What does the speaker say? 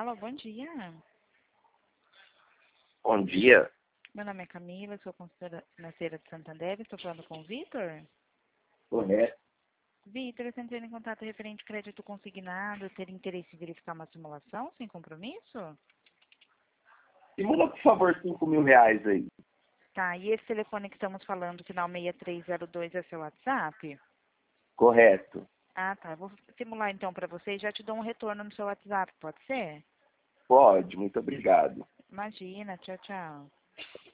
Alô, bom dia. Bom dia. Meu nome é Camila, sou consultora financeira de Santander. Estou falando com o Vitor. Correto. Vitor, eu estou entrando em contato referente ao crédito consignado. Ter interesse em verificar uma simulação sem compromisso? Simula, por favor, R$ 5.000 aí. Tá, e esse telefone que estamos falando, final 6302, é seu WhatsApp? Correto. Ah, tá. Eu vou simular então para você e já te dou um retorno no seu WhatsApp, pode ser? Pode, muito obrigado. Imagina, tchau, tchau.